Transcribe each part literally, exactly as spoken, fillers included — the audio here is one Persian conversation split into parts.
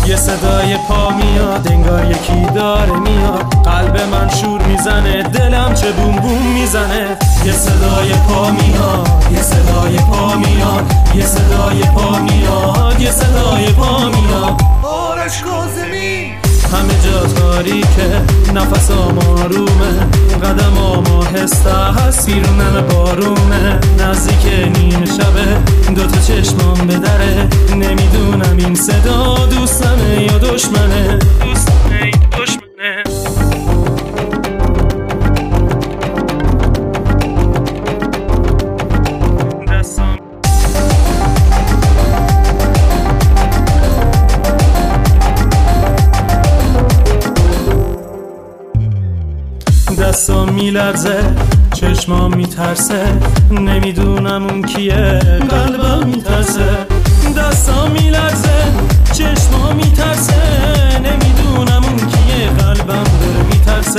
یه صدای پا میاد انگار یکی داره میاد، قلب من شور میزنه، دلم چه بوم بوم میزنه. یه صدای پا میاد، یه صدای پا میاد، یه صدای پا میاد، یه صدای پا میاد. آرش کاظمی. همه جا تاریکه، نفسام آرومه، قدمام آهسته هست، بیرونم بارونه. نزدیک نیم شبه، دوتا چشمام به دره، نمیدونم این صدا دوستمه یا دشمنه. دوستمه یا دشمنه. دستام میلرزه، چشمام میترسه، نمیدونم اون کیه، قلبم میترسه. دستام میلرزه، چشمام میترسه، نمیدونم اون کیه، قلبم داره میترسه.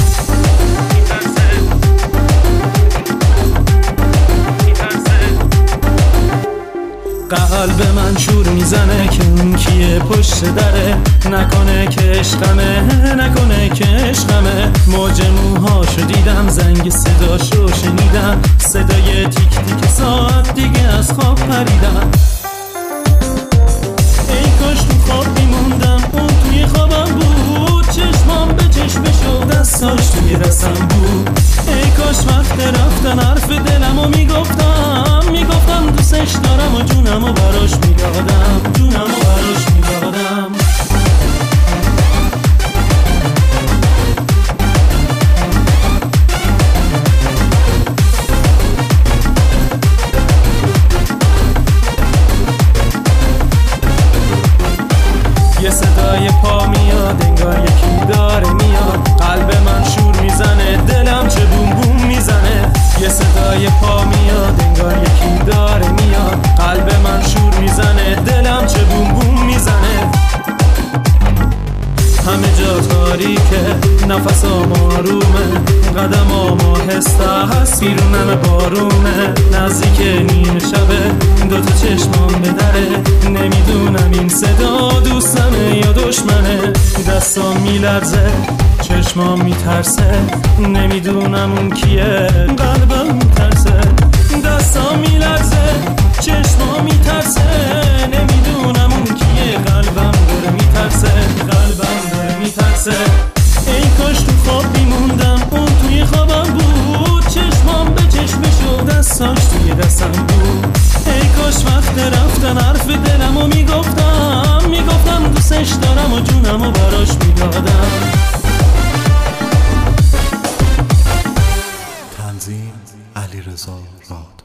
قلب من شور میزنه که اون کیه پشت دره، نکنه که عشقمه، نکنه که عشقمه. موج موهاشو دیدم، زنگ صداشو شنیدم، صدای تیک تیک ساعت دیگه از خواب پریدم. ای کاش تو خواب میموندم، اون توی خوابم بود، چشمام به چشمشو، دستاش توی دستم بود. ای کاش وقت رفتن حرف دلمو میگفتم، میگفتم دوستش دارم و جونمو براش میدادم، جونمو براش میدادم. یه صدای پا میاد انگار یکی داره میاد، قلب من شور میزنه، دلم چه بوم بوم میزنه. یه صدای پا میاد انگار یکی داره میاد، قلب من شور میزنه، دلم چه بوم بوم میزنه. همه جا تاریکه، نفسام آرومه، قدمام آهسته هست، بیرونم بارونه. نزدیک نیم شبه، دوتا چشمام به دره، نمیدونم این صدا دوستمه یا دشمنه. دستام میلرزه، چشمام میترسه، نمیدونم اون کیه، قلبم میترسه. دستام میلرزه، چشمام میترسه، نمیدونم اون کیه، قلبم داره میترسه، قلبم داره میترسه. ای کاش تو خواب میموندم، اون توی خوابم بود، چشمام به چشمشو، دستاش توی دستم بود. ای کاش وقت رفتن حرف دلمو میگفتم، میگفتم دوستش دارم و جونمو براش میدادم. تنظیم علیرضا راد.